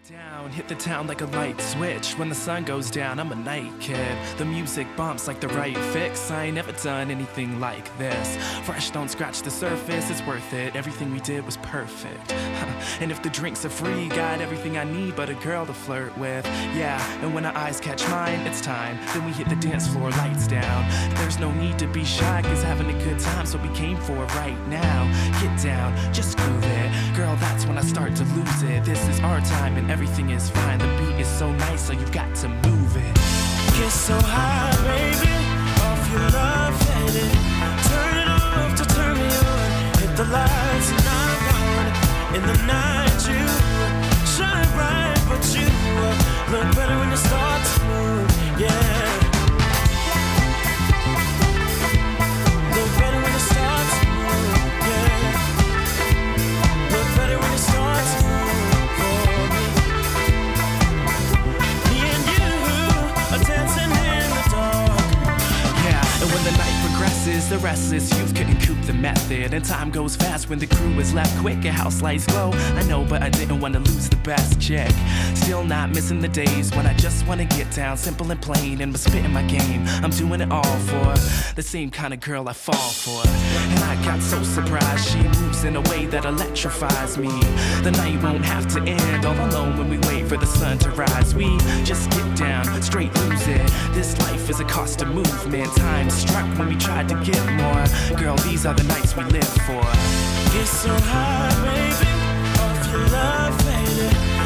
Down, hit the town like a light switch. When the sun goes down, I'm a night kid. The music bumps like the right fix. I ain't never done anything like this. Fresh, don't scratch the surface, it's worth it. Everything we did was perfect. And if the drinks are free, got everything I need but a girl to flirt with. Yeah, and when our eyes catch mine, it's time. Then we hit the dance floor, lights down. There's no need to be shy, cause having a good time, so we came for it right now. Get down, just groove it. Girl, that's when I start to lose it. This is our time and everything is fine. The beat is so nice, so you got to move it. Get so high, baby, off your love, baby. Turn it off to turn me on. Hit the lights and I'm gone. In the night you shine bright, but you look better when you start to move, yeah. Look better when you start to move, yeah. Look better when you start to move for me. Me and you are dancing in the dark. Yeah, and when the night progresses, the restless youth couldn't coop the method. And time goes fast when the crew is left quick. A house lights glow, I know, but I didn't want to lose the best chick. Still not missing the days when I just want to get down, simple and plain, and was spitting my game. I'm doing it all for the same kind of girl I fall for. And I got so surprised, she moves in a way that electrifies me. The night won't have to end all alone when we wait for the sun to rise. We just get down, straight lose it. This life is a cost of movement. Time struck when we tried to get more. Girl, these are the nights we live for. Get so high, baby, off your love, baby.